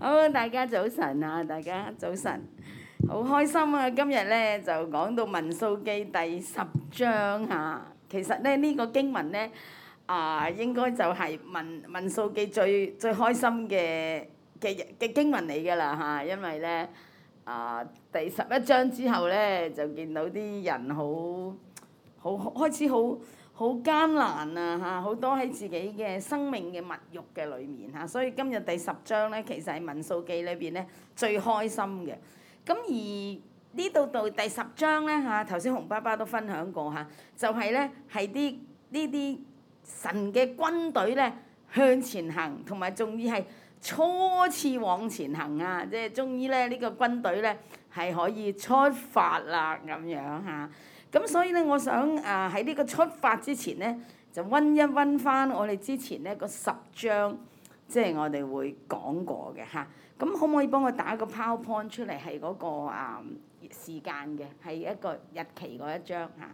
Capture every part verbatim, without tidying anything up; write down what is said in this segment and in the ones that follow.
好，大家早晨啊！大家早晨，好開心啊！今日咧就講到民數記第十章嚇。其實咧呢個經文咧啊，應該就係民民數記最最開心嘅嘅嘅經文嚟㗎啦嚇，因為咧啊第十一章之後咧就見到啲人好好開始好好艱難啊嚇，好多喺自己嘅生命嘅物慾嘅裏面嚇，所以今日第十章咧其實係民數記裏邊咧最開心嘅。咁而呢度到第十章咧嚇，頭先洪爸爸都分享過嚇，就係咧係啲呢啲神嘅軍隊咧向前行，同埋仲要係初次往前行啊！即係終於咧呢個軍隊咧係可以出發啦咁樣嚇。咁所以咧，我想啊喺呢個出發之前咧，就温一温翻我哋之前咧個十章，即係我哋會講過嘅嚇。咁可唔可以幫我打個 PowerPoint 出嚟？係嗰個啊時間嘅，係一個日期嗰一張嚇。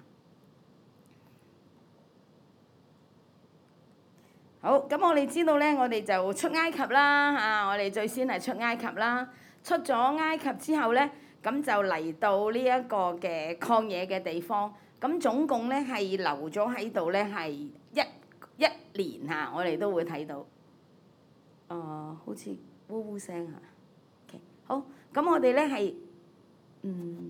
好，咁我哋知道咧，我哋就出埃及啦嚇。我哋最先係出埃及啦，出咗埃及之後咧。咁就嚟到呢一個嘅曠野嘅地方，咁總共咧係留咗喺度咧係一一年嚇，我哋都會睇到。啊、呃，好似烏烏聲嚇。OK，好，咁我哋咧係，嗯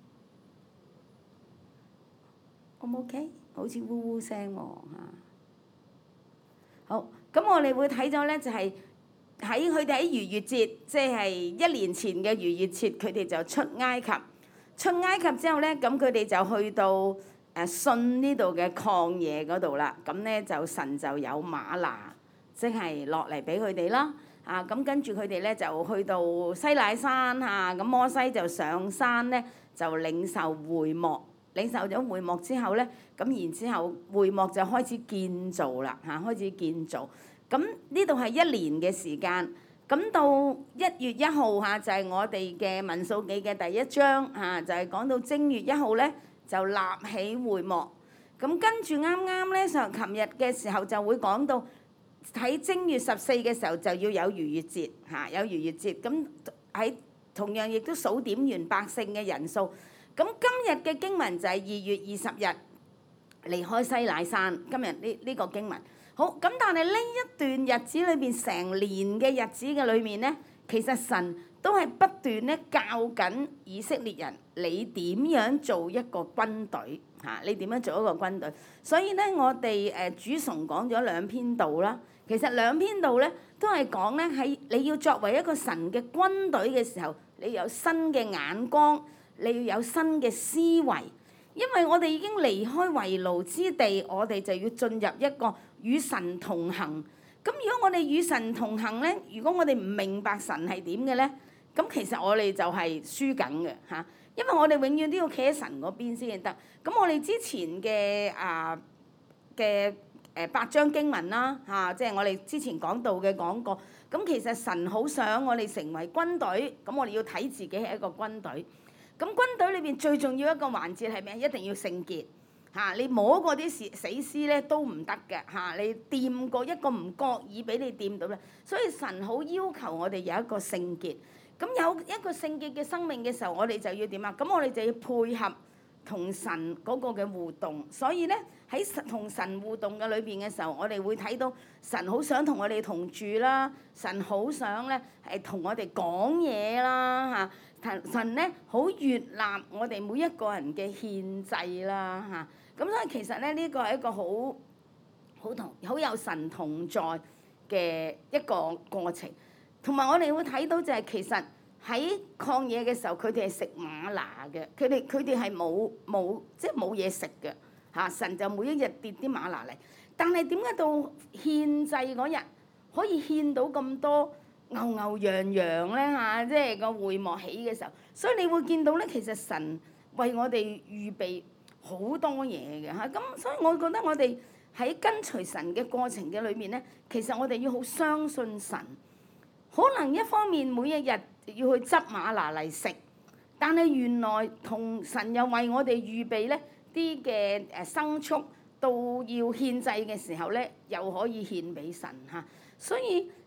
，O 唔 OK？好似烏烏聲喎嚇。好，咁我哋會睇咗咧就係、是。喺佢哋喺逾越節，即係一年前嘅逾越節，佢哋就出埃及。出埃及之後咧，咁佢哋就去到誒汛呢度嘅曠野嗰度啦。咁咧就神就有嗎哪，即係落嚟俾佢哋啦。啊，咁跟住佢哋咧就去到西乃山嚇，咁摩西就上山咧就領受會幕，領受咗會幕之後咧，咁然之後會幕就開始建造啦嚇，開始建造。咁呢度係一年嘅時間，咁到一月一號嚇就係我哋嘅民數記嘅第一章嚇，就係講到正月一號咧就立起會幕。咁跟住啱啱咧上琴日嘅時候就會講到喺正月十四嘅時候就要有逾越節嚇，有逾越節。咁喺同樣亦都數點完百姓嘅人數。咁今日嘅經文就係二月二十日離開西乃山。今日呢呢個經文。好，咁但係呢一段日子裏邊，成年嘅日子嘅裏面咧，其實神都係不斷咧教緊以色列人，你點樣做一個軍隊嚇？你點樣做一個軍隊？所以咧，我哋誒主崇講咗兩篇道啦。其實兩篇道咧都係講咧喺你要作為一個神嘅軍隊嘅時候，你有新嘅眼光，你要有新嘅思維。因為我哋已經離開為奴之地，我哋就要進入一個與神同行。咁如果我哋與神同行咧，如果我哋唔明白神係點嘅咧，咁其實我哋就係輸緊嘅嚇。因為我哋永遠都要企喺神嗰邊先得。咁我哋之前嘅啊嘅誒八章經文啦嚇，即係我哋之前講到嘅講過。咁其實神好想我哋成為軍隊，咁我哋要睇自己係一個軍隊。咁軍隊裏邊最重要一個環節係咩？一定要聖潔嚇！你摸過啲死死屍咧都唔得嘅嚇！你掂過一個唔覺意俾你掂到咧，所以神好要求我哋有一個聖潔。咁有一個聖潔嘅生命嘅時候，我哋就要點啊？咁我哋就要配合同神嗰個嘅互動。所以咧喺同神互動嘅裏邊嘅時候，我哋會睇到神好想同我哋同住啦，神好想咧係同我哋講嘢啦嚇。神咧好悅納我哋每一個人嘅獻祭啦嚇，咁所以其實咧呢個係一個好好同好有神同在嘅一個過程，同埋我哋會睇到就係其實喺曠野嘅時候，佢哋係食嗎哪嘅，佢哋佢哋係冇冇即係冇嘢食嘅嚇，神就每一日跌啲嗎哪嚟，但係點解到獻祭嗰日可以獻到咁多牛牛羊羊咧嚇，即係個會幕起嘅時候，所以你會見到咧，其實神為我哋預備好多嘢嘅嚇，咁所以我覺得我哋喺跟隨神嘅過程嘅裏面咧，其實我哋要好相信神。可能一方面每一日要去執嗎哪嚟食，但係原來同神又為我哋預備咧啲嘅誒牲畜到要獻祭嘅時候咧，又可以獻俾神嚇。所以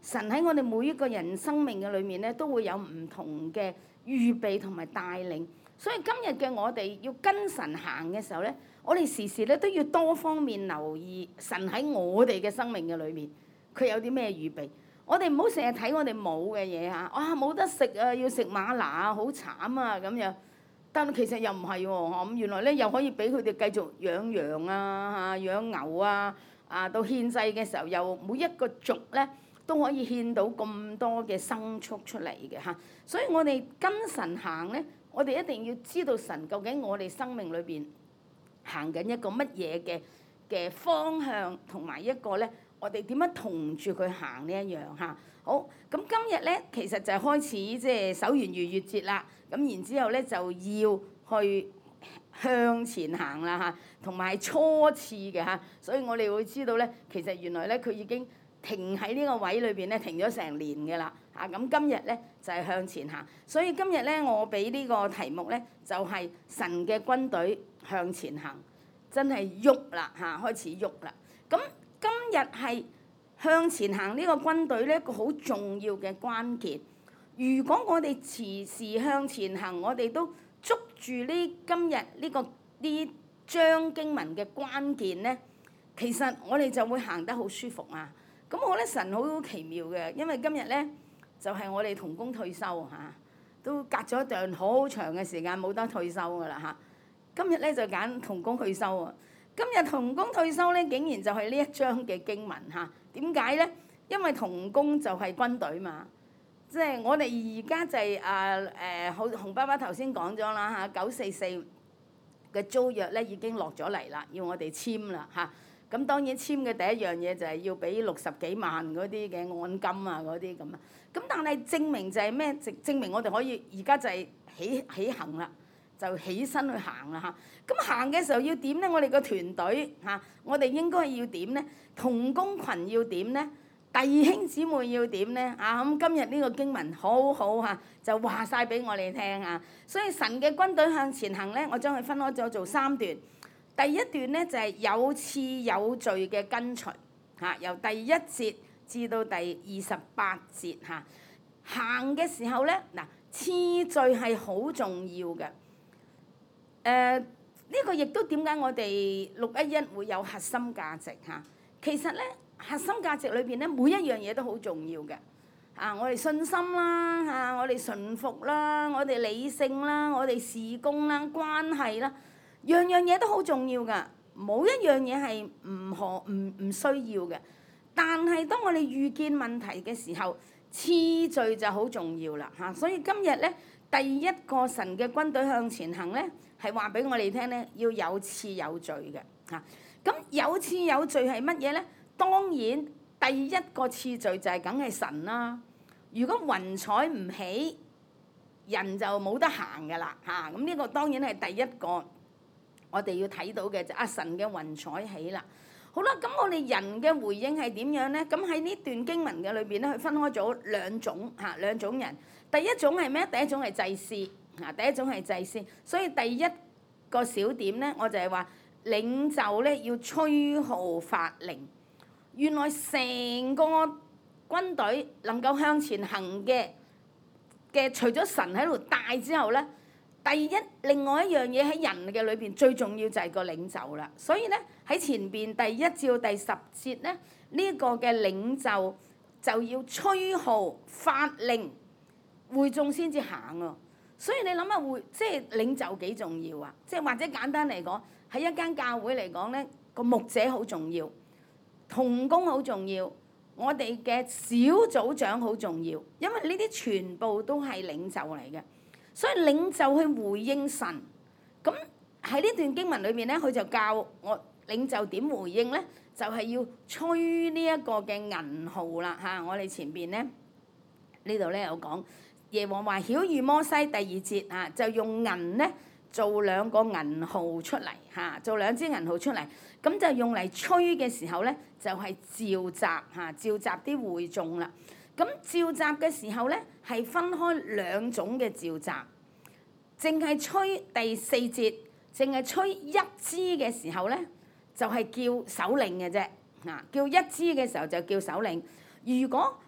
神喺我哋每一個人生命嘅裏面咧，都會有唔同嘅預備同埋帶領。所以今日嘅我哋要跟神行嘅時候咧，我哋時時咧都要多方面留意神喺我哋嘅生命嘅裏面，佢有啲咩預備。我哋唔好成日睇我哋冇嘅嘢嚇，哇冇得食啊，要食嗎哪啊，好慘啊咁樣。但其實又唔係喎，咁原來咧又可以俾佢哋繼續養羊啊、養牛啊，啊到獻祭嘅時候又每一個族咧都可以獻到咁多嘅牲畜出嚟嘅嚇。所以我哋跟神行咧，我哋一定要知道神究竟我哋生命裏邊行緊一個乜嘢嘅嘅方向，同埋一個咧。我哋點樣同住佢行呢一樣嚇？好，咁今日咧其實就係開始即係守完逾越節啦，咁然之後咧就要去向前行啦嚇，同埋初次嘅嚇，所以我哋會知道咧，其實原來咧佢已經停喺呢個位裏邊咧停咗成年嘅啦嚇，咁今日咧就係向前行，所以今日咧我俾呢個題目咧就係神嘅軍隊向前行，真係喐啦嚇，開始喐啦，咁。今日係向前行呢個軍隊咧，一個好重要嘅關鍵。如果我哋時時向前行，我哋都捉住呢今日呢個呢章經文嘅關鍵咧，其實我哋就會行得好舒服啊！咁我覺得神好奇妙嘅，因為今日咧就係我哋同工退休嚇，都隔咗一段好長嘅時間冇得退休噶啦嚇。今日咧就揀同工退休啊！今日同工退休咧，竟然就係呢一章嘅經文嚇。點解咧？因為同工就係軍隊嘛，即係我哋而家就係啊誒，好洪爸爸頭先講咗啦嚇，九四四嘅租約咧已經落咗嚟啦，要我哋簽啦嚇。咁當然簽嘅第一樣嘢就係要俾六十幾萬嗰啲嘅按金啊嗰啲咁啊。咁但係證明就係咩？證證明我哋可以而家就係起起行啦。就起身去行啦嚇，咁行嘅時候要點咧？我哋個團隊嚇，我哋應該要點咧？同工群要點咧？弟兄姊妹要點咧？啊咁今日呢個經文好好嚇，就話晒俾我哋聽啊！所以神嘅軍隊向前行咧，我將佢分開咗做三段。第一段咧就係有次有序嘅跟隨嚇，由第一節至到第二十八節嚇。行嘅時候咧，嗱次序係好重要嘅。誒呢、呃這個亦都點解我哋六一一會有核心價值嚇？其實咧核心價值裏邊咧每一樣嘢都好重要嘅。啊，我哋信心啦，嚇、啊、我哋順服啦，我哋理性啦，我哋事工啦，關係啦，樣樣嘢都好重要㗎。冇一樣嘢係唔可唔唔需要嘅。但係當我哋遇見問題嘅時候，次序就好重要啦嚇。所以今日咧第一個神嘅軍隊向前行咧。係話俾我哋聽咧，要有次有序嘅嚇。咁有次有序係乜嘢咧？當然第一個次序就係梗係神啦。如果雲彩唔起，人就冇得行㗎啦嚇。咁呢個當然係第一個我哋要睇到嘅就啊神嘅雲彩起啦。好啦，咁我哋人嘅回應係點樣咧？咁喺呢段經文嘅裏邊咧，佢分開咗兩種嚇兩種人。第一種係咩？第一種係祭司。嗱，第一種係祭司，所以第一個小點咧，我就係話領袖咧要吹號發令。原來成個軍隊能夠向前行嘅嘅，除咗神喺度帶之後咧，第一另外一樣嘢喺人嘅裏邊最重要就係個領袖啦。所以咧喺前邊第一至到第十節咧，呢個嘅領袖就要吹號發令，會眾先至行啊。所以你諗下會即係領袖幾重要啊？即係或者簡單嚟講，喺一間教會嚟講咧，個牧者好重要，同工好重要，我哋嘅小組長好重要，因為呢啲全部都係領袖嚟嘅。所以領袖去回應神，咁喺呢段經文裏面咧，佢就教我領袖點回應咧，就係要吹呢一個嘅銀號啦嚇。我哋前邊咧呢度咧有講。耶和華曉諭摩西第二節啊，就用銀咧做兩個銀號出嚟嚇，做兩支銀號出嚟，咁就用嚟吹嘅時候咧，就係召集嚇，召集啲會眾啦。咁召集嘅時候咧，係分開兩種嘅召集，淨係吹第四節，淨係吹一支嘅時候咧，就係叫首領嘅啫嚇，叫一支嘅時候就叫首領。如果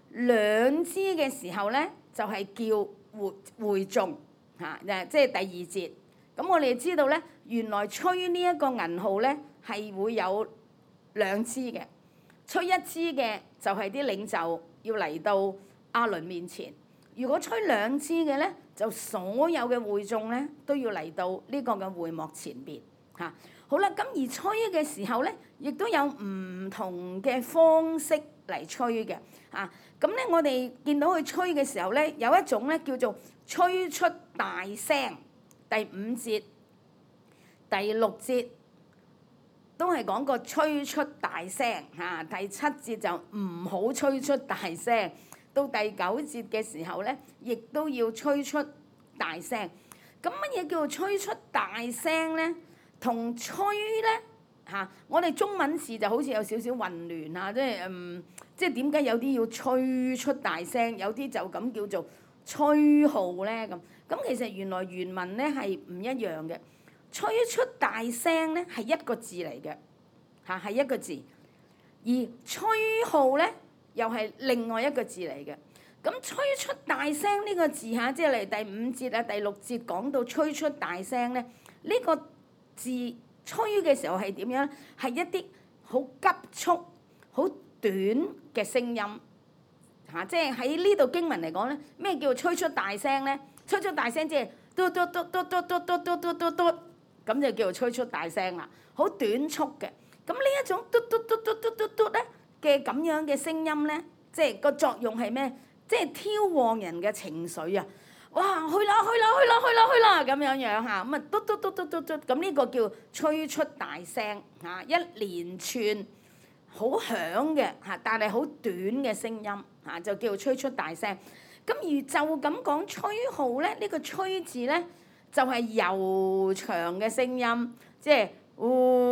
兩支嘅時候咧，就係、是、叫會會眾嚇，誒、啊、即係第二節。咁我哋知道咧，原來吹呢一個銀號咧係會有兩支嘅，吹一支嘅就係啲領袖要嚟到亞倫面前。如果吹兩支嘅咧，就所有嘅會眾咧都要嚟到呢個嘅會幕前邊嚇、啊。好啦，咁而吹嘅時候咧，亦都有唔同嘅方式嚟吹嘅嚇。咁、啊、咧，我哋見到佢吹嘅時候咧，有一種咧叫做吹出大聲。第五節、第六節都係講過吹出大聲嚇、啊。第七節就唔好吹出大聲。到第九節嘅時候咧，亦都要吹出大聲。咁乜嘢叫做吹出大聲咧？同吹咧嚇、啊，我哋中文字就好似有少少混亂嚇，即係嗯，即係點解有啲要吹出大聲，有啲就咁叫做吹號咧咁？咁其實原來原文咧係唔一樣嘅。吹出大聲咧係一個字嚟嘅嚇，係一個字，而吹號咧，又係另外一個字嚟嘅。咁吹出大聲呢個字嚇，即係嚟第五節啊、第六節講到吹出大聲咧，呢個字吹嘅時候係點樣？係一啲好急促、好短嘅聲音嚇。即係喺呢度經文嚟講咧，咩叫吹出大聲咧？吹出大聲即係嘟嘟嘟嘟嘟嘟嘟嘟嘟嘟嘟，咁就叫做吹出大聲啦。好短促嘅。咁呢一種嘟嘟嘟嘟嘟嘟嘟咧嘅咁樣嘅聲音咧，即係個作用係咩？即係挑旺人嘅情緒啊！哇，去啦去啦去啦去啦去啦咁樣樣嚇，咁啊嘟嘟嘟嘟嘟嘟，咁呢個叫吹出大聲嚇，一連串好響嘅嚇，但係好短嘅聲音嚇，就叫吹出大聲。咁而就咁講吹號咧，呢個吹字咧就係悠長嘅聲音，即係呼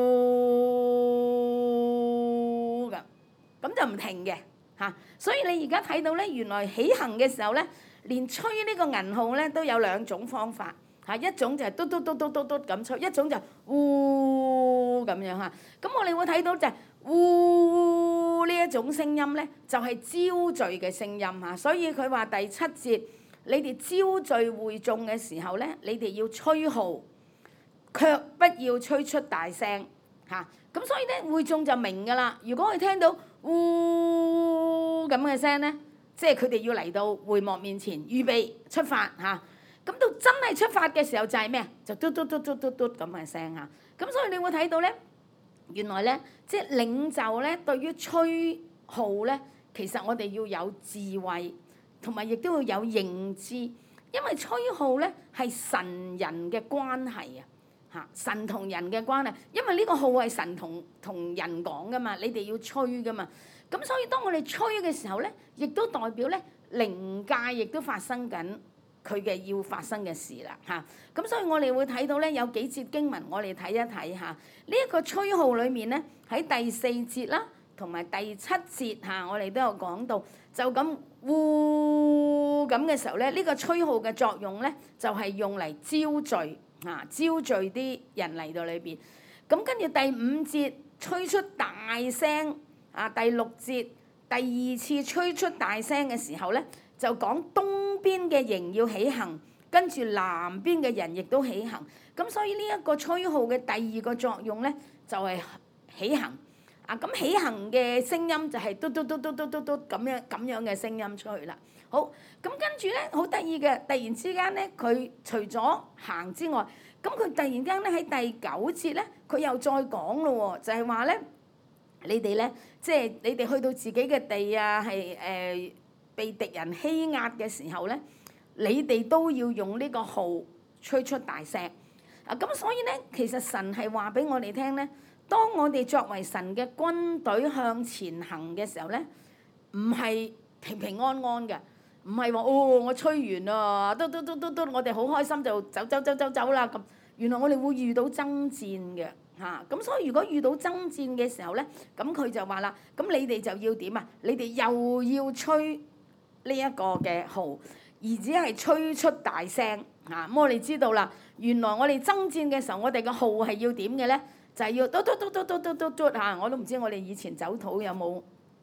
咁，咁就唔停嘅嚇。所以你而家睇到咧，原來起行嘅時候咧，連吹呢個銀號咧都有兩種方法嚇，一種就係嘟嘟嘟嘟嘟嘟咁吹，一種就呼咁樣嚇。咁我哋會睇到就係呼呢一種聲音咧，就係招聚嘅聲音嚇。所以佢話第七節，你哋招聚會眾嘅時候咧，你哋要吹號，卻不要吹出大聲嚇。咁所以咧，會眾就明㗎啦。如果佢聽到呼咁嘅聲咧，即係佢哋要嚟到會幕面前預備出發嚇。咁到真係出發嘅時候就係咩啊？就嘟嘟嘟嘟嘟嘟咁嘅聲嚇。咁所以你會睇到咧，原來咧，即係領袖咧對於吹號咧，其實我哋要有智慧，同埋亦都要有認知，因為吹號咧係神人嘅關係啊。嚇，神同人嘅關係，因為呢個號係神同同人講噶嘛，你哋要吹噶嘛。咁所以當我哋吹嘅時候咧，亦都代表咧靈界亦都發生緊佢嘅要發生嘅事啦嚇。咁所以我哋會睇到咧有幾節經文，我哋睇一睇嚇。呢一個吹號裏面咧，喺第四節啦，同埋第七節嚇，我哋都有講到，就咁呼咁嘅時候咧，呢個吹號嘅作用咧，就係用嚟招聚。啊！招聚啲人嚟到裏邊，咁跟住第五節吹出大聲，啊第六節第二次吹出大聲嘅時候咧，就講東邊嘅營要起行，跟住南邊嘅人亦都起行。咁所以呢一個吹號嘅第二個作用咧，就係起行。啊咁起行嘅聲音就係嘟嘟嘟嘟嘟嘟嘟咁樣咁樣嘅聲音出去啦。好，咁跟住咧好得意嘅，突然之間咧，佢除咗行之外，咁佢突然間咧喺第九節咧，佢又再講咯喎，就係話咧，你哋咧，即係你哋去到自己嘅地啊，係誒被敵人欺壓嘅時候咧，你哋都要用呢個號吹出大聲。啊，咁所以咧，其實神係話俾我哋聽咧，當我哋作為神嘅軍隊向前行嘅時候咧，唔係平平安安嘅。唔係話哦，我吹完啦，嘟嘟嘟嘟嘟，我哋好開心就走走走走走啦咁。原來我哋會遇到爭戰嘅嚇，咁、啊、所以如果遇到爭戰嘅時候咧，咁佢就話啦，咁你哋就要點啊？你哋又要吹呢一個嘅號，而只係吹出大聲嚇。咁、啊、我哋知道啦，原來我哋爭戰嘅時候，我哋嘅號係要點嘅咧？就係、是、要嘟嘟嘟嘟嘟嘟嘟嘟嚇。我都唔知我哋以前走土有冇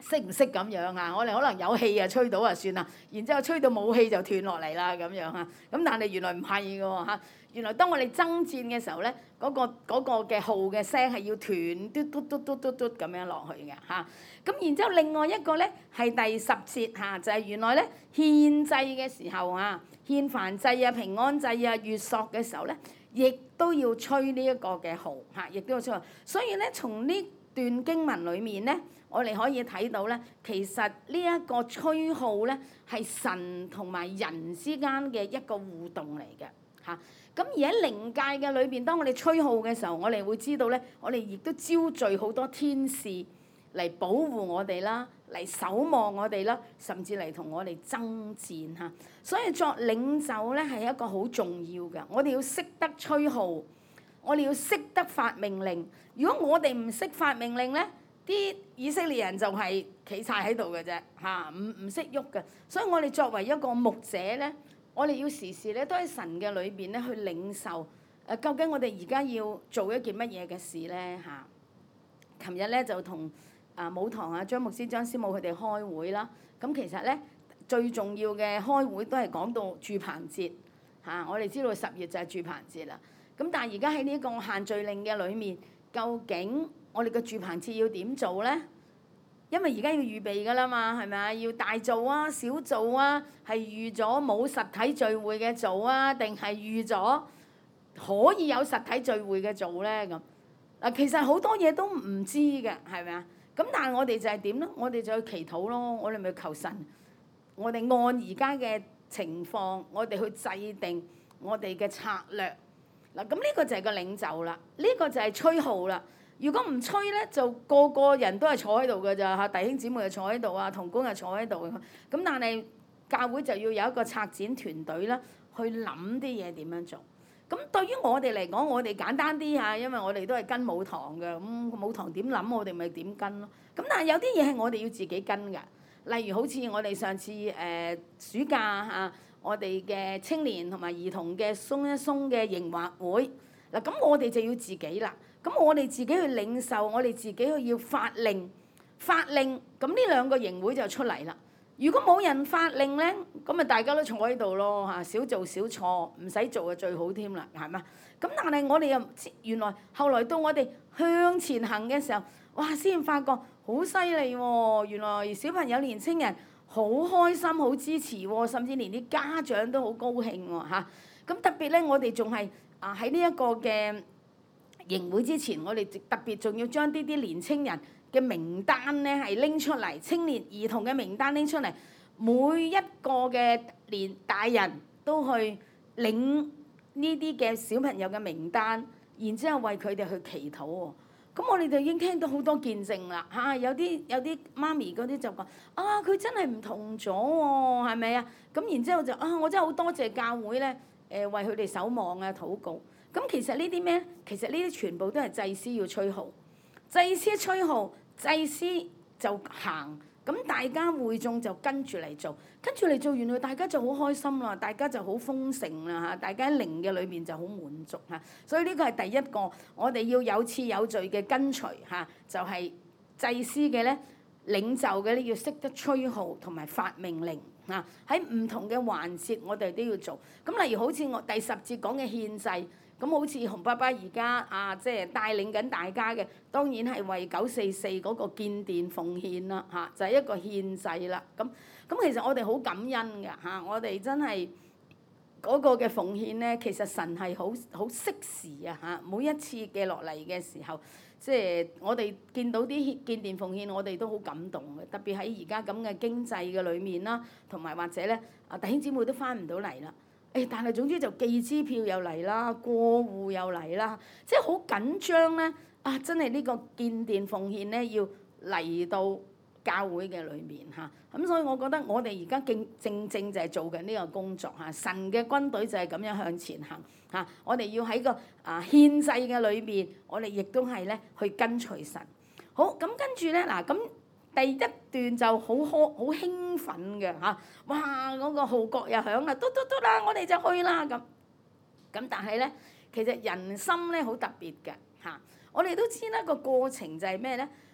識唔識咁樣啊？我哋可能有氣啊，吹到啊算啦，然之後吹到冇氣就斷落嚟啦咁樣啊。咁但係原來唔係嘅喎嚇，原來當我哋爭戰嘅時候咧，嗰、嗰個嗰個嘅號嘅聲係要斷嘟嘟嘟嘟嘟嘟咁樣落去嘅嚇。咁、啊、然之後另外一個咧係第十節嚇、啊，就係、係、原來咧獻祭嘅時候啊，獻燔祭啊、平安祭啊、月朔嘅時候咧，亦都要吹呢一個嘅號嚇，亦都要吹。所以咧從呢段經文裡面咧，我哋可以睇到咧，其實呢一個吹號咧係神同埋人之間嘅一個互動嚟嘅嚇。咁、啊、而喺靈界嘅裏邊，當我哋吹號嘅時候，我哋會知道咧，我哋亦都招聚好多天使嚟保護我哋啦，嚟守望我哋啦，甚至嚟同我哋爭戰嚇。所以作領袖咧係一個好重要嘅，我哋要識得吹號，我哋要識得發命令。如果我哋唔識發命令咧，啲以色列人就係企晒喺度嘅啫嚇，唔唔識喐嘅。所以我哋作為一個牧者咧，我哋要時時咧都喺神嘅裏邊咧去領受誒，究竟我哋而家要做一件乜嘢嘅事咧嚇？琴日咧就同啊母堂啊張牧師、張師母佢哋開會啦。咁其實咧最重要嘅開會都係講到住棚節嚇。我哋知道十月就係住棚節啦。咁但係而家喺呢個限聚令嘅裏面，究竟我哋嘅住棚節要點做咧？因為而家要預備㗎啦嘛，係咪啊？要大做啊、小做啊，係預咗冇實體聚會嘅做啊，定係預咗可以有實體聚會嘅做咧？咁嗱，其實好多嘢都唔知嘅，係咪啊？咁但係我哋就係點咧？我哋就去祈禱咯，我哋咪求神，我哋按而家嘅情況，我哋去制定我哋嘅策略。嗱，咁呢個就係個領袖啦，呢個就係吹號啦。如果唔吹咧，就個個人都係坐喺度㗎咋嚇，弟兄姊妹又坐喺度啊，同工又坐喺度。咁但係教會就要有一個策展團隊啦，去諗啲嘢點樣做。咁對於我哋嚟講，我哋簡單啲嚇，因為我哋都係跟母堂嘅，咁母堂點諗，我哋咪點跟咯。咁但係有啲嘢係我哋要自己跟㗎，例如好似我哋上次誒、呃、暑假嚇。我哋嘅青年同埋兒童嘅鬆一鬆嘅營劃會，嗱咁我哋就要自己啦。咁我哋自己去領受，我哋自己去要發令，發令，咁呢兩個營會就出嚟啦。如果冇人發令咧，咁咪大家都坐喺度咯嚇，少做少錯，唔使做就最好添啦，係嘛？咁但係我哋又原來後來到我哋向前行嘅時候，哇！先發覺好犀利喎，原來小朋友、年青人好開心、好支持喎，甚至連啲家長都好高興喎嚇。咁特別咧，我哋仲係啊喺呢一個嘅營會之前，我哋特別仲要將呢啲年青人嘅名單咧係拎出嚟，青年兒童嘅名單拎出嚟，每一個嘅年大人都去領呢啲嘅小朋友嘅名單，然之後為佢哋去祈禱喎。咁我哋就已經聽到好多見證啦嚇、啊，有啲有啲媽咪嗰啲就講啊，佢真係唔同咗喎，係咪啊？咁然之後就啊，我真係好多謝教會咧，誒、呃、為佢哋守望啊、禱告。咁其實呢啲咩？其實呢啲全部都係祭司要吹號，祭司吹號，祭司就行，咁大家會眾就跟住嚟做，跟住嚟做，原來大家就好開心啦，大家就好豐盛啦嚇，大家喺靈嘅裏邊就好滿足嚇，所以呢個係第一個，我哋要有次有序嘅跟隨嚇，就係、是、祭司嘅咧，領袖嘅咧要識得吹號同埋發命令嚇，喺唔同嘅環節我哋都要做。咁例如好似我第十節講嘅獻祭。咁好似洪爸爸而家啊，即係帶領緊大家嘅，當然係為九四四嗰個建殿奉獻啦，嚇就係一個獻祭啦。咁咁其實我哋好感恩嘅嚇，我哋真係嗰個嘅奉獻咧，其實神係好好適時啊嚇，每一次嘅落嚟嘅時候，即係我哋見到啲建殿奉獻，我哋都好感動嘅，特別喺而家咁嘅經濟嘅裏面啦，同埋或者咧啊弟兄姊妹都翻唔到嚟啦。誒，但係總之就寄支票又嚟啦，過戶又嚟啦，即係好緊張咧！啊，真係呢個建殿奉獻咧，要嚟到教會嘅裏面嚇。咁所以我覺得我哋而家正正正就係做緊呢個工作嚇。神嘅軍隊就係咁樣向前行嚇。我哋要喺個啊獻祭嘅裏邊，我哋亦都係咧去跟隨神。好，咁跟住咧嗱咁。第一段就好開好興奮嘅嚇，哇！嗰個號角又響啦，嘟嘟嘟啦，我哋就去啦咁。咁但係咧，其實人心咧好特別嘅嚇，我哋都知啦個過程就係咩咧？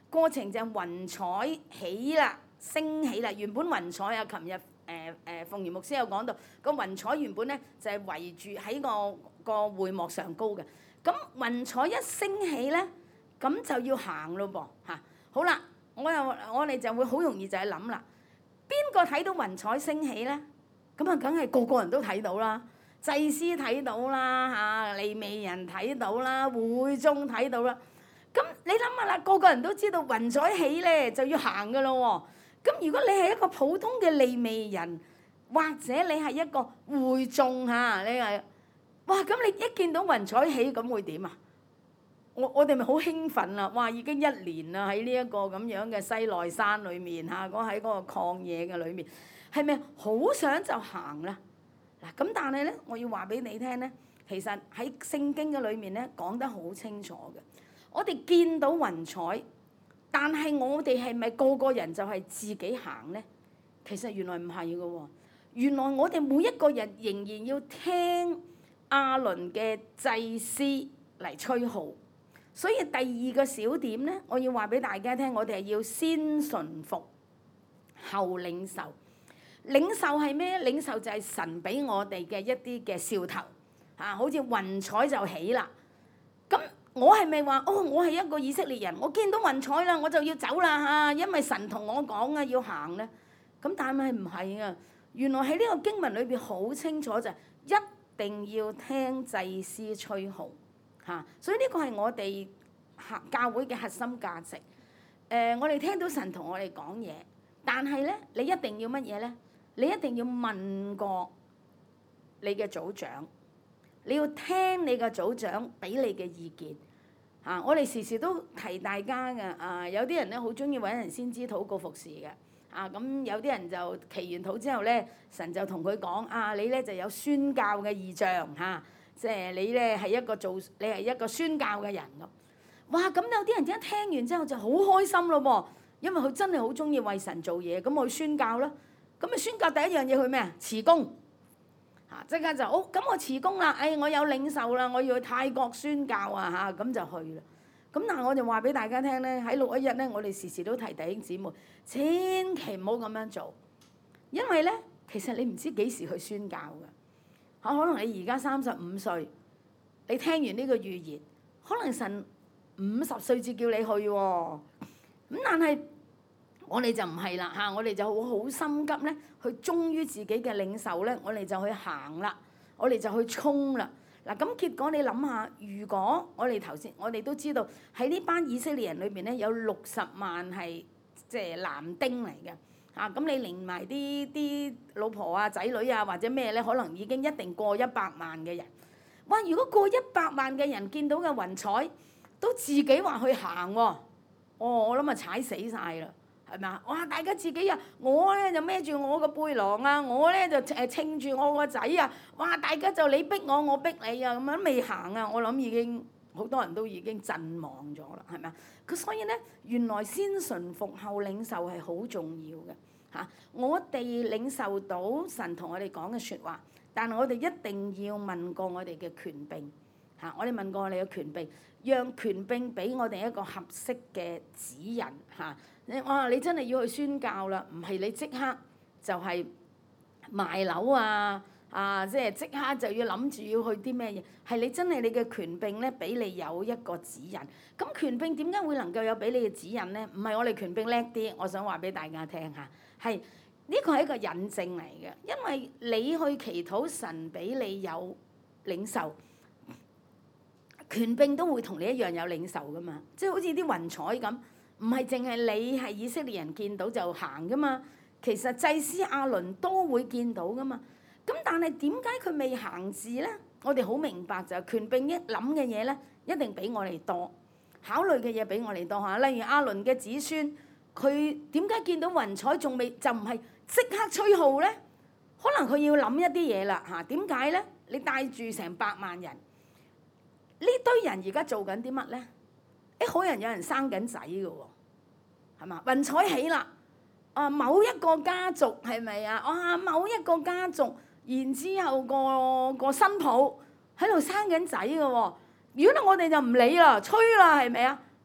過程就雲彩起啦，升起啦。原本雲彩啊，琴日誒誒鳳儀牧師有講到，個雲彩原本咧就係圍住喺個個會幕上高嘅。咁雲彩一升起咧，咁就要行咯噃嚇。好啦，我又我哋就會好容易就係諗啦，邊個睇到雲彩升起咧？咁啊，梗係個個人都睇到啦，祭司睇到啦嚇，利未人睇到啦，會眾睇到啦。咁你諗下啦，個個人都知道雲彩起咧就要行噶咯喎。咁如果你係一個普通嘅利未人，或者你係一個會眾嚇，你係哇咁你一見到雲彩起咁會點啊？我我哋咪好興奮啦！哇，已經一年啦喺呢一個咁樣嘅西奈山裏面嚇，嗰喺嗰個曠野嘅裏面，係咪好想就行啦？嗱咁但係咧，我要話俾你聽咧，其實喺聖經嘅裏面咧講得好清楚嘅。我哋見到雲彩，但係我哋係咪個個人就係自己行咧？其實原來唔係嘅喎，原來我哋每一個人仍然要聽亞倫嘅祭司嚟吹號。所以第二個小點咧，我要話俾大家聽，我哋係要先順服後領受。領受係咩？領受就係神俾我哋嘅一啲嘅兆頭啊，好似雲彩就起啦。咁我係咪話哦？我係一個以色列人，我見到雲彩啦，我就要走啦嚇，因為神同我講啊，要行咧。咁但係唔係啊？原來喺呢個經文裏邊好清楚就係一定要聽祭司吹號嚇，所以呢個係我哋教會嘅核心價值。誒、呃，我哋聽到神同我哋講嘢，但係咧，你一定要乜嘢咧？你一定要問過你嘅組長，你要聽你嘅組長俾你嘅意見。啊！我哋時時都提大家嘅，啊有啲人咧好中意揾人先知禱告服侍嘅，啊咁有啲人就祈完禱之後咧，神就同佢講：啊你咧就有宣教嘅異象嚇，即係你咧係一個做你係一個宣教嘅人咁。哇！咁有啲人一聽完之後就好開心咯噃，因為佢真係好中意為神做嘢，咁我去宣教啦。咁啊宣教第一樣嘢去咩啊？辭工。嚇！即刻就好，咁我辭工啦！誒，我有領受啦，我要去泰國宣教啊！嚇，咁就去啦。咁但係我就話俾大家聽咧，喺六一一咧，我哋時時都提弟兄姊妹，千祈唔好咁樣做，因為咧，其實你唔知幾時去宣教㗎。嚇，可能你而家三十五歲，你聽完呢個預言，可能神五十歲至叫你去喎。咁但係，我哋就唔係啦嚇，我哋就好好心急咧，去忠於自己嘅領袖咧，我哋就去行啦，我哋就去衝啦。嗱咁結果你諗下，如果我哋頭先我哋都知道喺呢班以色列人裏邊咧，有六十萬係即係男丁嚟嘅嚇，咁你連埋啲啲老婆啊、仔女啊或者咩咧，可能已經一定過一百萬嘅人。哇！如果過一百萬嘅人見到嘅雲彩，都自己話去行喎，哦，我諗啊踩死晒啦！係咪啊？哇！大家自己啊，我咧就孭住我個背囊啊，我咧就誒稱住我個仔啊。哇！大家就你逼我，我逼你啊，咁樣未行啊。我諗已經好多人都已經陣亡咗啦，係咪啊？咁所以咧，原來先順服後領受係好重要嘅嚇、啊。我哋領受到神同我哋講嘅説話，但係我哋一定要問過我哋嘅權柄嚇、啊。我哋問過我哋嘅權柄，讓權柄俾我哋一個合適嘅指引嚇。啊你哇！你真係要去宣教啦，唔係你即刻就係賣樓啊啊！即係即刻就要諗住要去啲咩嘢？係你真係你嘅權柄咧，俾你有一個指引。咁權柄點解會能夠有俾你嘅指引咧？唔係我哋權柄叻啲，我想話俾大家聽下，係呢個係一個引證嚟嘅，因為你去祈禱神俾你有領受，權柄都會同你一樣有領受噶嘛，即係好似啲雲彩咁。唔係淨係你係以色列人見到就行噶嘛，其實祭司亞倫都會見到噶嘛。咁但係點解佢未行事咧？我哋好明白就係權柄一諗嘅嘢咧，一定比我哋多，考慮嘅嘢比我哋多嚇。例如亞倫嘅子孫，佢點解見到雲彩仲未就唔係即刻吹號咧？可能佢要諗一啲嘢啦嚇。點解咧？你帶住成百萬人，呢堆人而家做緊啲乜咧？誒可能有人生緊仔嘅喎，係嘛？雲彩起啦，啊某一個家族係咪啊？哇某一個家族，然之後個個新抱喺度生緊仔嘅喎。如果咧我哋就唔理啦，吹啦係咪啊？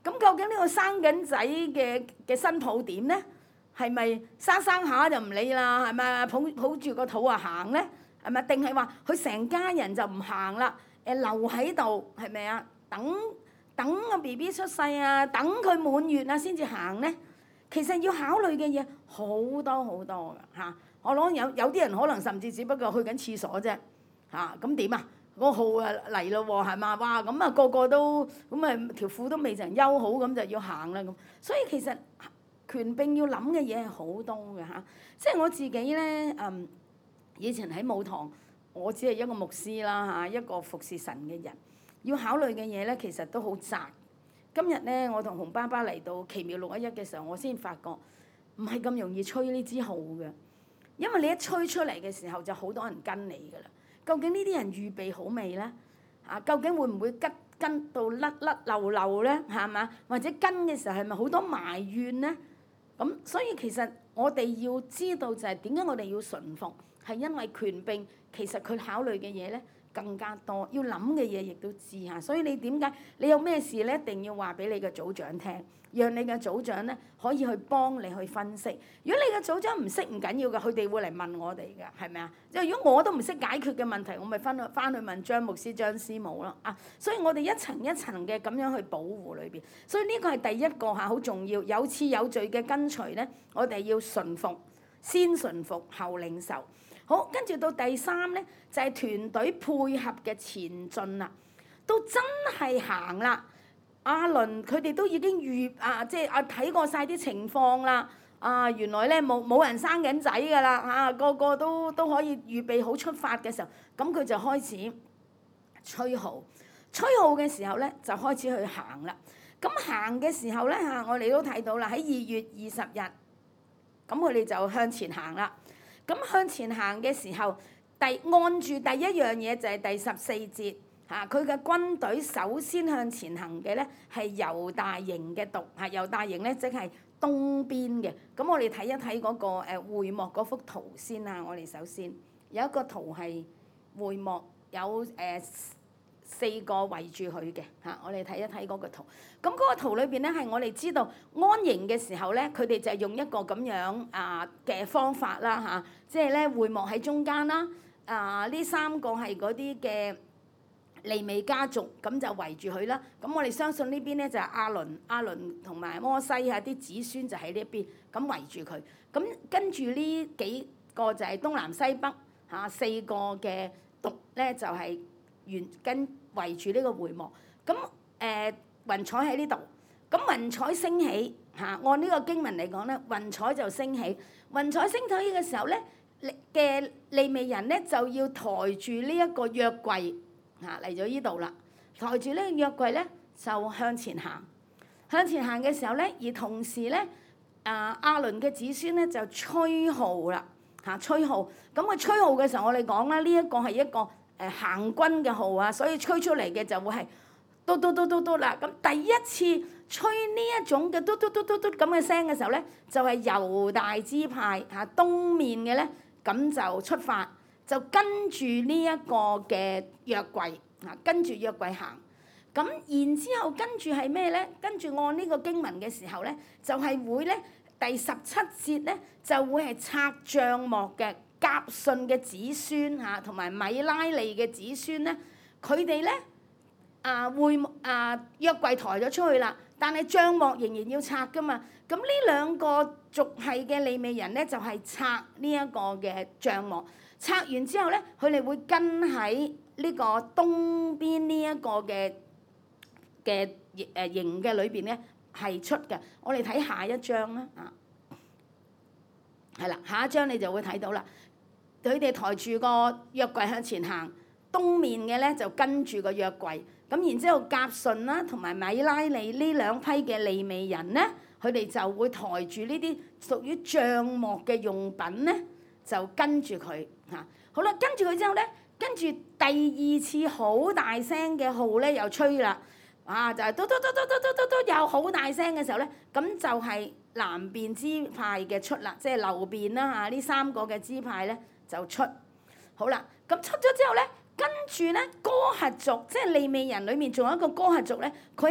咁究竟呢個生緊仔嘅嘅新抱點咧？係咪生生下就唔理啦？係咪抱抱住個肚啊行咧？係咪？定係話佢成家人就唔行啦？誒留喺度係咪啊？等等個 B B 出世啊，等佢滿月啊先至行咧？其實要考慮嘅嘢好多好多㗎嚇。我諗有有啲人可能甚至只不過去緊廁所啫嚇。咁點啊？個號啊嚟咯喎，係嘛？哇！咁啊個個都咁啊條褲都未曾休好，咁就要行啦咁。所以其實權柄要諗嘅嘢係好多嘅嚇。即係我自己咧，嗯，以前喺母堂，我只係一個牧師啦嚇，一個服侍神嘅人，要考慮嘅嘢咧其實都好窄。今日咧，我同洪爸爸嚟到奇妙六一一嘅時候，我先發覺唔係咁容易吹呢支號嘅，因為你一吹出嚟嘅時候就好多人跟你㗎啦。究竟呢啲人預備好未咧？啊，究竟會唔會跟跟到甩甩漏漏咧？係嘛？或者跟嘅時候係咪好多埋怨咧？咁所以其實我哋要知道就係點解我哋要順服，係因為權柄其實佢考慮嘅嘢咧更加多，要諗嘅嘢亦都知嚇。所以你點解你有咩事咧，一定要話俾你嘅組長聽，讓你嘅組長咧可以去幫你去分析。如果你嘅組長唔識唔緊要㗎，佢哋會嚟問我哋㗎，係咪啊？即係如果我都唔識解決嘅問題，我咪翻去翻去問張牧師、張師母咯啊。所以我哋一層一層嘅咁樣去保護裏邊。所以呢個係第一個嚇好重要，有次有序嘅跟隨咧，我哋要順服，先順服後領受。好，跟住到第三咧，就係團隊配合嘅前進啦，都真係行啦。阿倫佢哋都已經預啊，即係啊睇過晒啲情況啦。啊，原來咧冇冇人生緊仔㗎啦，啊個個都都可以預備好出發嘅時候，咁佢就開始吹號。吹號嘅時候咧，就開始去行啦。咁行嘅時候咧嚇，我哋都睇到啦，喺二月二十日，咁佢哋就向前行啦。咁向前行嘅時候，第按住第一樣嘢就係第十四節嚇，佢嘅軍隊首先向前行嘅咧係猶大營嘅督嚇，猶大營咧即係東邊嘅。咁我哋睇一睇嗰個誒會幕嗰幅圖先啊。我哋首先有一個圖係會幕有誒四個圍住佢嘅嚇，我哋睇一睇嗰個圖。咁嗰個圖裏邊咧係我哋知道安營嘅時候咧，佢哋就係用一個咁樣啊嘅方法啦嚇，即係咧會幕喺中間啦，啊呢三個係嗰啲嘅利未家族，咁就圍住佢啦。咁我哋相信呢邊咧就係亞倫、亞倫同埋摩西啊啲子孫就喺呢一邊，咁圍住佢。咁跟住呢幾個就係東南西北嚇四個嘅督咧，就係沿跟圍住呢個會幕。咁誒雲彩喺呢度，咁雲彩升起嚇，按呢個經文嚟講咧，雲彩就升起。雲彩升起嘅時候咧，嘅利未人咧就要抬住呢一個約櫃嚇嚟咗呢度啦。抬住呢個約櫃咧就向前行，向前行嘅時候咧，而同時咧啊亞倫嘅子孫咧就吹號啦嚇，吹號。咁佢吹號嘅時候，我哋講啦，呢一個係一個誒行軍嘅號啊，所以吹出嚟嘅就會係嘟嘟嘟嘟嘟啦。咁第一次吹呢一種嘅嘟嘟嘟嘟嘟咁嘅聲嘅時候咧，就係猶大支派嚇東面嘅咧，咁就出發，就跟住呢一個嘅約櫃嚇，跟住約櫃行。咁然之後跟住係咩咧？跟住按呢個經文嘅時候咧，就係會咧第十七節咧就會係拆帳幕嘅。革順嘅子孫嚇，同埋米拉利嘅子孫咧，佢哋咧啊會啊約櫃抬咗出去啦，但係帳幕仍然要拆噶嘛。咁呢兩個族系嘅利未人咧，就係拆呢一個嘅帳幕。拆完之後咧，佢哋會跟喺呢個東邊呢一個嘅嘅誒營嘅裏邊咧係出嘅。我哋睇下一章啦啊，係啦，下一章你就會睇到啦。佢哋抬住個約櫃向前行，東面嘅咧就跟住個約櫃。咁然之後，革順啦同埋米拉利呢兩批嘅利未人咧，佢哋就會抬住呢啲屬於帳幕嘅用品咧，就跟住佢嚇。好啦，跟住佢之後咧，跟住第二次好大聲嘅號咧又吹啦，啊就係嘟嘟嘟嘟嘟嘟嘟又好大聲嘅時候咧，咁就係南邊支派嘅出啦，即係流便啦嚇，呢三個嘅支派咧。就出好啦，咁出咗之後咧，跟住咧哥轄族，即係利未人裏面仲有一個哥轄族咧，佢係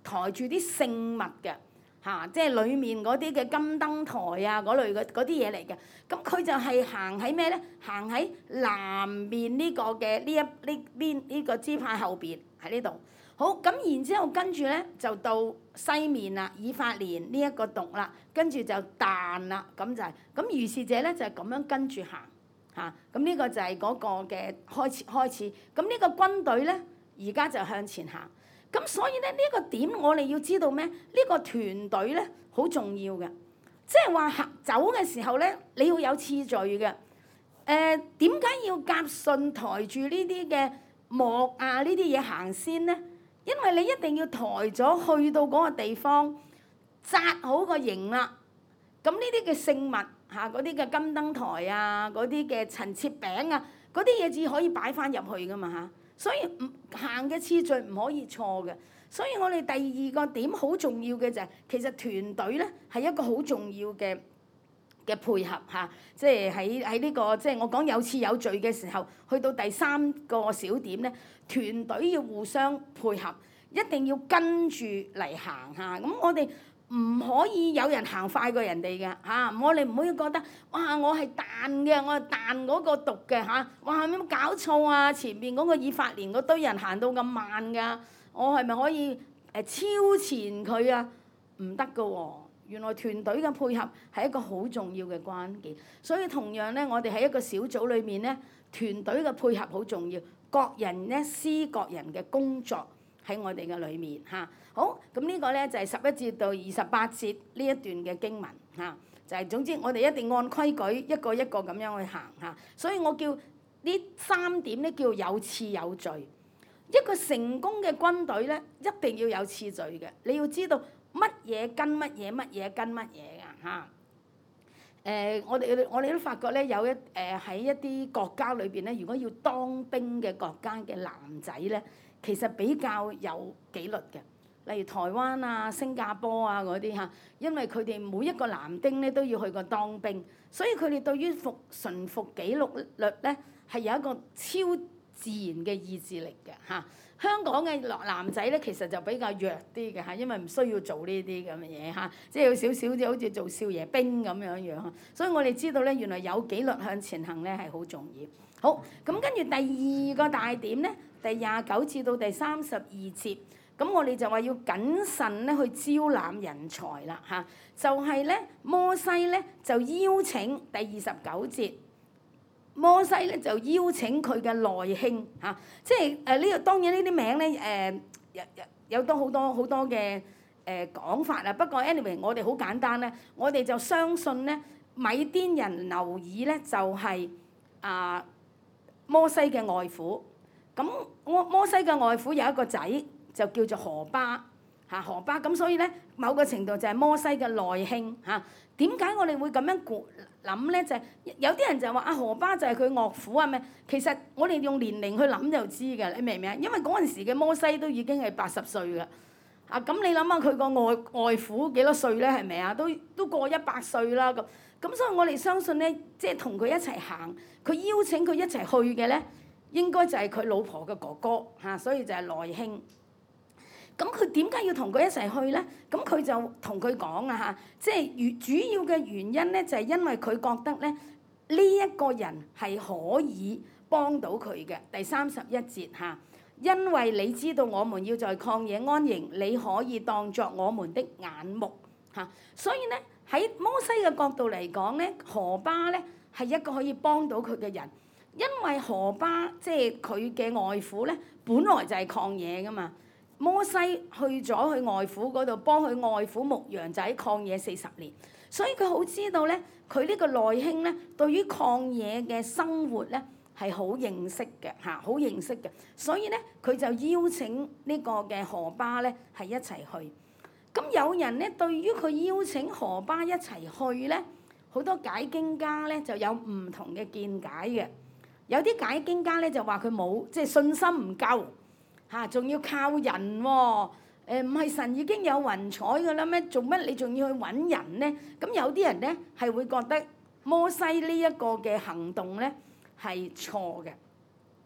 抬住啲聖物嘅。嚇、啊，即係裡面嗰啲嘅金燈台啊，嗰類嘅嗰啲嘢嚟嘅。咁佢就係行喺咩咧？行喺南面呢個嘅呢一呢邊呢個支派後邊喺呢度。好，咁然之後跟住咧就到西面啦，以法蓮呢一個洞啦，跟住就但啦，咁就係、是、咁。如是者咧就係、是、咁樣跟住行嚇。咁、啊、呢個就係嗰個嘅開始開始。咁呢個軍隊咧而家就向前行。咁所以咧呢、這個點我哋要知道咩？呢、這個團隊咧好重要嘅，即係話行走嘅時候咧，你要有次序嘅。誒點解要夾順抬住呢啲嘅木啊呢啲嘢行先咧？因為你一定要抬咗去到嗰個地方，紮好個營啦。咁呢啲嘅聖物嚇，嗰啲嘅金燈台啊，嗰啲嘅陳設餅啊，嗰啲嘢至可以擺翻入去噶嘛嚇。所以唔行嘅次序唔可以錯嘅。所以我哋第二個點好重要嘅就係、是，其實團隊咧係一個好重要嘅嘅配合嚇。即係喺喺呢個即係、就是、我講有次有序嘅時候，去到第三個小點咧，團隊要互相配合，一定要跟住嚟行嚇。咁我哋唔可以有人行快過人哋嘅嚇，我哋唔可以覺得哇我係彈嘅，我係彈嗰個讀嘅嚇，哇有冇搞錯啊？前面嗰個以法蓮嗰堆人行到咁慢㗎，我係咪可以誒超前佢啊？唔得㗎喎，原來團隊嘅配合係一個好重要嘅關鍵。所以同樣咧，我哋喺一個小組裏面咧，團隊嘅配合好重要，各人咧施各人嘅工作喺我哋嘅裏面嚇。好，咁呢個咧就係十一節到二十八節呢一段嘅經文嚇，就係總之我哋一定按規矩一個一個咁樣去行嚇。所以我叫呢三點咧叫有次有序。一個成功嘅軍隊咧，一定要有次序嘅。你要知道乜嘢跟乜嘢，乜嘢跟乜嘢㗎嚇。誒，我哋我哋都發覺咧，有一誒喺一啲國家裏邊咧，如果要當兵嘅國家嘅男仔咧，其實比較有紀律嘅。例如台灣啊、新加坡啊嗰啲嚇，因為佢哋每一個男丁咧都要去過當兵，所以佢哋對於服順服紀律咧係有一個超自然嘅意志力嘅嚇。香港嘅男仔咧其實就比較弱啲嘅嚇，因為唔需要做呢啲咁嘅嘢嚇，即係有少少好似做少爺兵咁樣樣嚇。所以我哋知道咧，原來有紀律向前行咧係好重要。好，咁跟住第二個大點咧，第廿九至到第三十二節。咁我哋就話要謹慎咧去招攬人才啦嚇，就係咧摩西咧就邀請第二十九節，摩西咧就邀請佢嘅內兄嚇，即係誒呢個當然呢啲名咧誒有有有多好多好多嘅誒講法啊。不過 anyway 我哋好簡單咧，我哋就相信咧米甸人流爾咧就係啊摩西嘅外父。咁摩摩西嘅外父有一個仔，就叫做何巴嚇，何巴咁，所以咧某個程度就係摩西嘅內兄嚇。點解我哋會咁樣估諗咧？就係、是、有啲人就話啊，何巴就係佢岳父啊咩？其實我哋用年齡去諗就知㗎，你明唔明啊？因為嗰陣時嘅摩西都已經係八十歲㗎啊！咁你諗下佢個外外父幾多歲咧？係咪啊？都都過一百歲啦咁。咁所以我哋相信咧，即係同佢一齊行，佢邀請佢一齊去嘅咧，應該就係佢老婆嘅哥哥嚇，所以就係內兄。咁佢點解要同佢一齊去咧？咁佢就同佢講啊嚇，即係原主要嘅原因咧，就係因為佢覺得咧呢一個人係可以幫到佢嘅。第三十一節嚇，因為你知道我們要在曠野安營，你可以當作我們的眼目嚇。所以咧喺摩西嘅角度嚟講咧，何巴咧係一個可以幫到佢嘅人，因為何巴即係佢嘅外父咧，本來就係曠野噶嘛。摩西去咗佢外父嗰度幫佢外父牧羊，就喺曠野四十年，所以佢好知道咧，佢呢個內兄咧對於曠野嘅生活咧係好認識嘅嚇，好認識嘅，所以咧佢就邀請呢個嘅何巴咧係一齊去。咁有人咧對於佢邀請何巴一齊去咧，好多解經家咧就有唔同嘅見解嘅。有啲解經家咧就話佢冇即係信心唔夠。嚇，仲要靠人喎、哦？誒唔係神已經有雲彩㗎啦咩？做乜你仲要去揾人咧？咁有啲人咧係會覺得摩西呢一個嘅行動咧係錯嘅。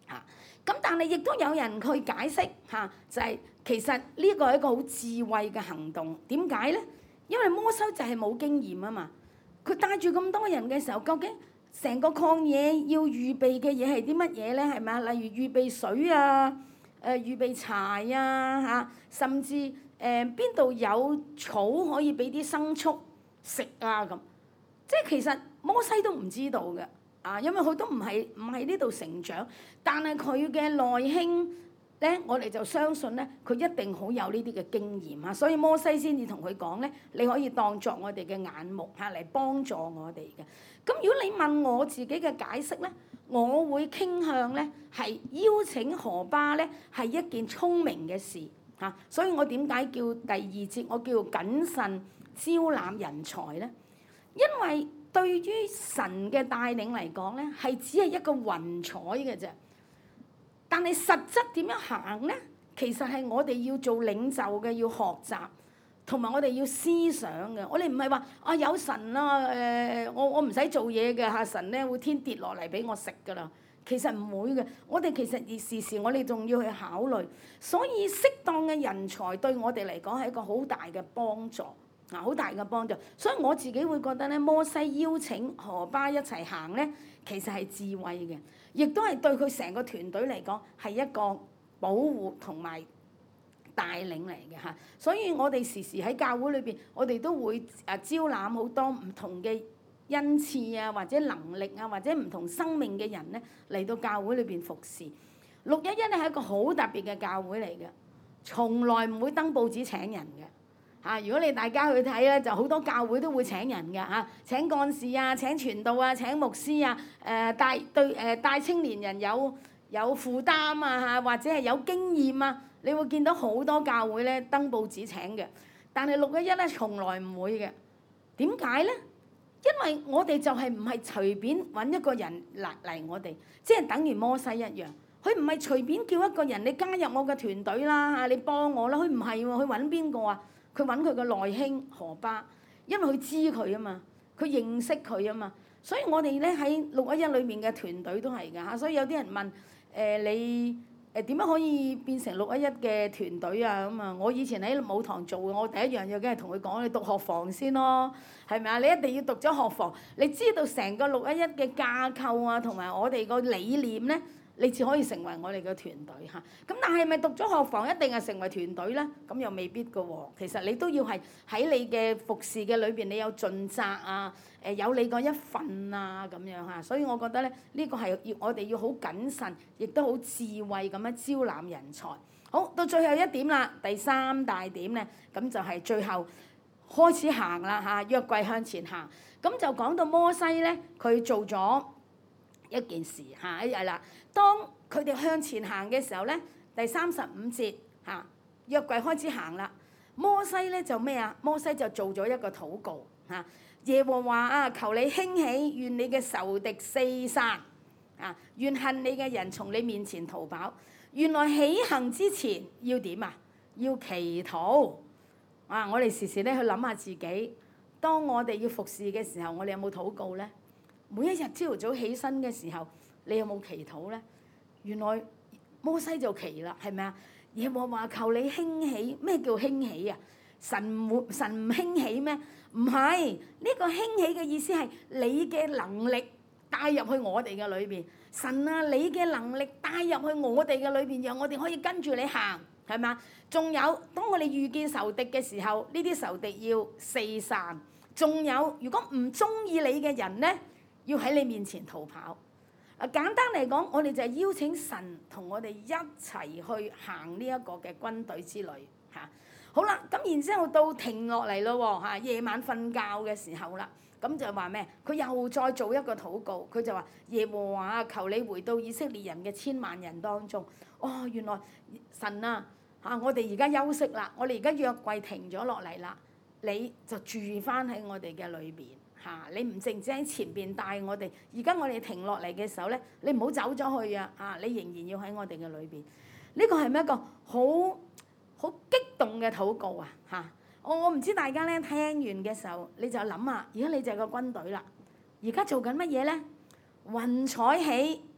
嚇。咁但係亦都有人去解釋嚇，就係其實呢個係一個好智慧嘅行動。點解咧？因為摩西就係冇經驗啊嘛，佢帶住咁多人嘅時候，究竟成個曠野要預備嘅嘢係啲乜嘢咧？係咪啊？例如預備水啊，誒、呃、預備柴啊嚇，甚至誒邊度有草可以俾啲牲畜食啊咁，即係其實摩西都唔知道嘅啊，因為佢都唔係唔喺呢度成長，但係佢嘅內兄咧，我哋就相信咧，佢一定好有呢啲嘅經驗啊，所以摩西先至同佢講咧，你可以當作我哋嘅眼目嚇嚟幫助我哋嘅。咁如果你問我自己嘅解釋咧，我會傾向咧係邀請何巴咧係一件聰明嘅事嚇，所以我點解叫第二節我叫謹慎招攬人才咧？因為對於神嘅帶領嚟講咧，係只係一個雲彩嘅啫。但係實質點樣行咧？其實係我哋要做領袖嘅，要學習，同埋我哋要思想嘅。我哋唔係話啊有神啊，誒、呃、我我唔使做嘢嘅嚇，神咧會天跌落嚟俾我食㗎啦。其實唔會嘅，我哋其實而時時我哋仲要去考慮。所以適當嘅人才對我哋嚟講係一個好大嘅幫助。嗱，好大嘅幫助，所以我自己會覺得咧，摩西邀請何巴一齊行咧，其實係智慧嘅，亦都係對佢成個團隊嚟講係一個保護同埋帶領嚟嘅嚇。所以我哋時時喺教會裏邊，我哋都會誒招攬好多唔同嘅恩賜啊，或者能力啊，或者唔同生命嘅人咧嚟到教會裏邊服侍。六一一咧係一個好特別嘅教會嚟嘅，從來唔會登報紙請人嘅。啊！如果你大家去睇咧，就好多教會都會請人嘅嚇、啊，請幹事啊，請傳道啊，請牧師啊，誒、呃、帶對誒、呃、帶青年人有有負擔啊嚇，或者係有經驗啊，你會見到好多教會咧登報紙請嘅，但係六一一咧從來唔會嘅。點解咧？因為我哋就係唔係隨便揾一個人嚟嚟我哋，即係等於摩西一樣，佢唔係隨便叫一個人你加入我嘅團隊啦嚇，你幫我啦，佢唔係喎，佢揾邊個啊？佢揾佢個內兄何巴，因為佢知佢啊嘛，佢認識佢啊嘛，所以我哋咧喺六一一裏面嘅團隊都係㗎嚇。所以有啲人問誒、呃、你誒點樣可以變成六一一嘅團隊啊咁啊？我以前喺舞堂做嘅，我第一樣嘢梗係同佢講，你讀學房先咯，係咪啊？你一定要讀咗學房，你知道成個六一一嘅架構啊，同埋我哋個理念咧。你至可以成為我哋嘅團隊嚇，咁但係咪讀咗學房一定係成為團隊咧？咁又未必㗎喎。其實你都要係喺你嘅服侍嘅裏邊，你有盡責啊，誒有你嗰一份啊咁樣嚇。所以我覺得咧，呢個係要我哋要好謹慎，亦都好智慧咁樣招攬人才。好，到最後一點啦，第三大點咧，咁就係最後開始行啦嚇，約櫃向前行。咁就講到摩西咧，佢做咗一件事嚇，係啦。當佢哋向前行嘅時候咧，第三十五節嚇，約櫃開始行啦。摩西咧就咩啊？摩西就做咗一個禱告嚇，耶和華啊，求你興起，願你嘅仇敵四散啊，願恨你嘅人從你面前逃跑。原來起行之前要點啊？要祈禱啊！我哋時時咧去諗下自己，當我哋要服侍嘅時候，我哋有冇禱告咧？每一日朝頭早起身嘅時候，你有冇祈禱咧？原來摩西就祈啦，係咪啊？耶和華求你興起，咩叫興起啊？神唔神唔興起咩？唔係，呢個興起嘅意思係你嘅能力帶入去我哋嘅裏邊。神啊，你嘅能力帶入去我哋嘅裏邊，讓我哋可以跟住你行，係咪啊？仲有，當我哋遇見仇敵嘅時候，呢啲仇敵要四散。仲有，如果唔中意你嘅人咧，要喺你面前逃跑。啊，簡單嚟講，我哋就係邀請神同我哋一齊去行呢一個嘅軍隊之旅嚇。好啦，咁然之後到停落嚟咯喎嚇，夜晚瞓覺嘅時候啦，咁就話咩？佢又再做一個禱告，佢就話：耶和華求你回到以色列人嘅千萬人當中。哦，原來神啊嚇，我哋而家休息啦，我哋而家約櫃停咗落嚟啦，你就住翻喺我哋嘅裏邊。嚇！你唔淨止喺前邊帶我哋，而家我哋停落嚟嘅時候咧，你唔好走咗去啊！啊，你仍然要喺我哋嘅裏邊。呢個係咪一個好好激動嘅禱告啊？嚇！我我唔知大家咧聽完嘅時候，你就諗下，而家你就係個軍隊啦。而家做緊乜嘢咧？雲彩起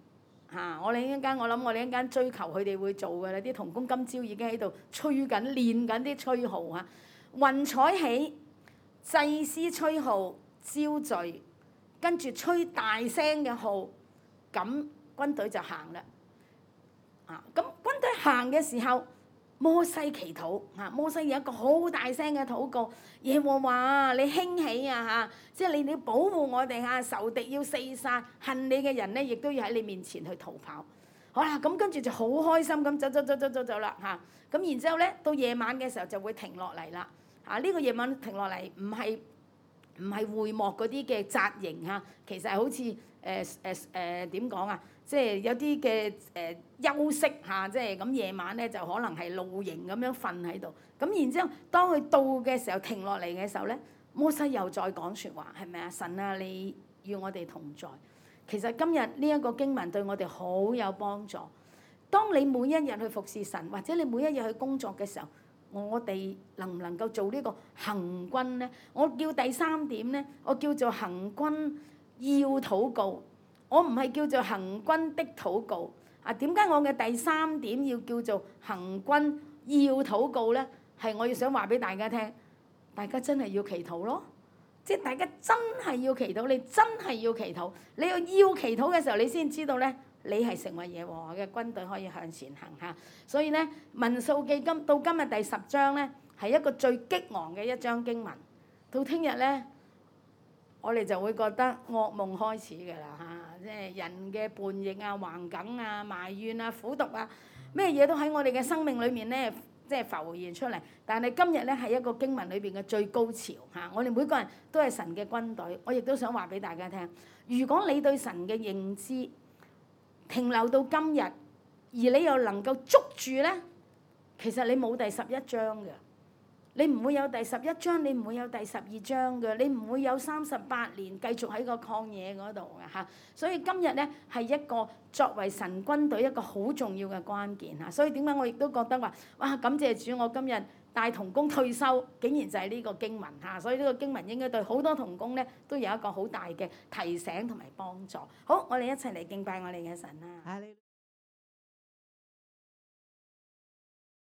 嚇！我哋一陣間，我諗我哋一陣間追求佢哋會做㗎啦。啲童工今朝已經喺度吹緊、練緊啲吹號嚇。雲彩起，祭司吹號招聚，跟住吹大聲嘅號，咁軍隊就行啦。啊！咁軍隊行嘅時候，摩西祈禱嚇，摩西有一個好大聲嘅禱告，耶和華你興起啊嚇，即係你你要保護我哋嚇，仇敵要四散，恨你嘅人咧，亦都要喺你面前去逃跑。好啦，咁跟住就好開心咁走走走走走走啦嚇，咁然之後咧到夜晚嘅時候就會停落嚟啦。啊，呢個夜晚停落嚟唔係唔係會幕嗰啲嘅紮營嚇，其實係好似誒誒誒點講啊？即係有啲嘅誒休息下，即係咁夜晚咧就可能係露營咁樣瞓喺度。咁然之後，當佢到嘅時候停落嚟嘅時候咧，摩西又再講説話，係咪啊？神啊，你與我哋同在。其實今日呢一個經文對我哋好有幫助。當你每一日去服侍神，或者你每一日去工作嘅時候，我哋能唔能夠做呢個行軍咧？我叫第三點咧，我叫做行軍要禱告。我唔係叫做行軍的禱告啊！點解我嘅第三點要叫做行軍要禱告咧？係我要想話俾大家聽，大家真係要祈禱咯！即係大家真係要祈禱，你真係要祈禱。你要要祈禱嘅時候，你先知道咧，你係成為耶和華嘅軍隊，可以向前行嚇。所以咧，民數記今到今日第十章咧，係一個最激昂嘅一章經文。到聽日咧，我哋就會覺得噩夢開始㗎啦嚇。即係人嘅叛逆啊、橫梗啊、埋怨啊、苦毒啊，咩嘢都喺我哋嘅生命裏面咧，即係浮現出嚟。但係今日咧係一個經文裏邊嘅最高潮嚇。我哋每個人都係神嘅軍隊，我亦都想話俾大家聽。如果你對神嘅認知停留到今日，而你又能夠捉住咧，其實你冇第十一章嘅。你唔會有第十一章，你唔會有第十二章嘅，你唔會有三十八年繼續喺個曠野嗰度嘅嚇。所以今日咧係一個作為神軍隊一個好重要嘅關鍵嚇。所以點解我亦都覺得話，哇！感謝主，我今日帶同工退休，竟然就係呢個經文嚇。所以呢個經文應該對好多同工咧都有一個好大嘅提醒同埋幫助。好，我哋一齊嚟敬拜我哋嘅神啦。